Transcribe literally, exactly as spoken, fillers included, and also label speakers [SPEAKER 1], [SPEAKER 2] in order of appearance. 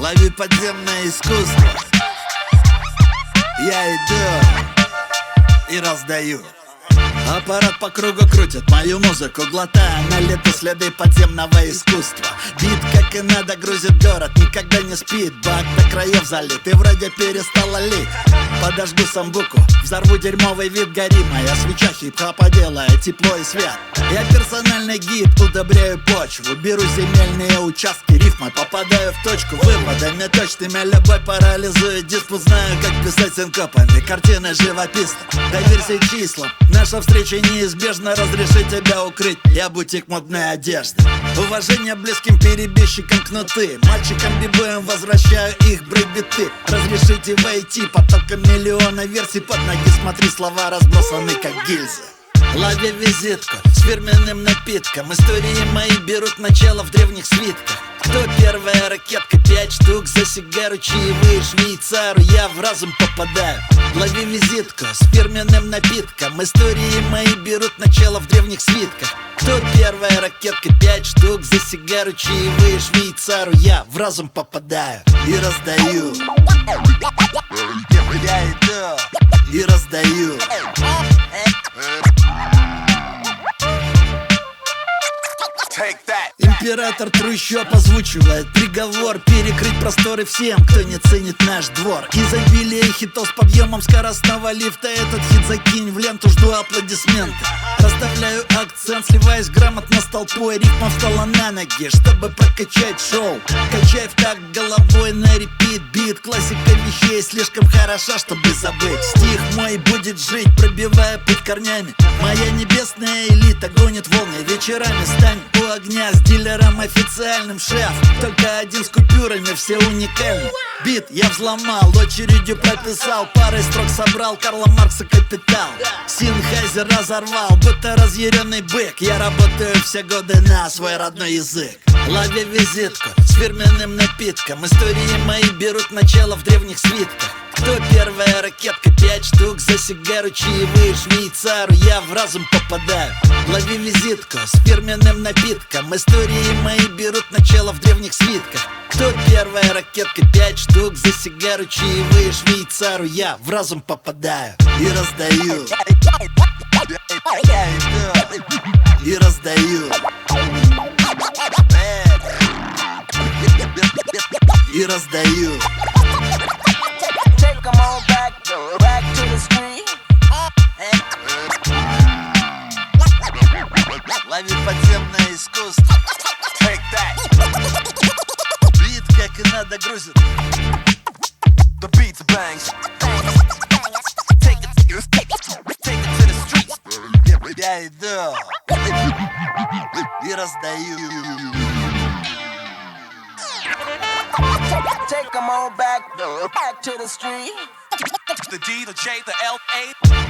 [SPEAKER 1] Лови подземное искусство. Я иду и раздаю. Аппарат по кругу крутит мою музыку, глотая на лето следы подземного искусства. Бит, как и надо, грузит город, никогда не спит. Бак до краев залит и вроде перестала лить. Подожгу самбуку, взорву дерьмовый вид горимой, а свеча хип-хопа делая тепло и свет. Я персональный гид, удобряю почву, беру земельные участки, рифмой попадаю в точку. Выводами точными любой парализует диспут. Знаю, как писать синкопами, картины живописны. Доверься числам, наша встреча неизбежна. Разреши тебя укрыть, я бутик модной одежды. Уважение близким перебежчикам кнуты, мальчикам бибоем возвращаю их брейк-биты. Разрешите войти, потоком миллиона версий под ноги. Смотри, слова разбросаны как гильзы. Лови визитку с фирменным напитком. Истории мои берут начало в древних свитках. Кто первая ракетка? Пять штук за сигару, чаевые швейцару, я в разум попадаю. Лови визитку с фирменным напитком. Истории мои берут начало в древних свитках. Кто первая ракетка? Пять штук за сигару, чаевые швейцару, я в разум попадаю и раздаю. Я иду и раздаю. Император трущоб озвучивает приговор: перекрыть просторы всем, кто не ценит наш двор. Изобилие хитов с подъемом скоростного лифта. Этот хит закинь в ленту, жду аплодисменты. Расставляю акцент, сливаясь грамотно с толпой. Рифма встала на ноги, чтобы прокачать шоу. Качай в такт головой на репит бит. Классика вещей слишком хороша, чтобы забыть. Стих мой будет жить, пробивая путь корнями. Моя небесная элита гонит волны вечерами. Стань у огня с дилером официальным, шеф. Только один с купюрами, все уникальны. Бит я взломал, очередью прописал, парой строк собрал Карла Маркса «Капитал». Синхайзер разорвал, будто разъяренный бык. Я работаю все годы на свой родной язык. Лови визитку с фирменным напитком. Истории мои берут начало в древних свитках. Кто первая ракетка? Пять штук за сигару, чаевые швейцару, я в разум попадаю. Лови визитку с фирменным напитком. Истории мои берут начало в древних свитках. Кто первая ракетка? Пять штук за сигару, чаевые швейцару, я в разум попадаю и раздаю. Я иду и раздаю. И раздаю.
[SPEAKER 2] Come on back, back to the street.
[SPEAKER 1] Лови подземное искусство.
[SPEAKER 2] Take that.
[SPEAKER 1] Бит, как и надо, грузит.
[SPEAKER 2] The beats bangs. Take it, take it, take it to the streets.
[SPEAKER 1] Я иду и раздаю.
[SPEAKER 2] Take 'em all back, back to the street.
[SPEAKER 3] The D, the J, the L, A.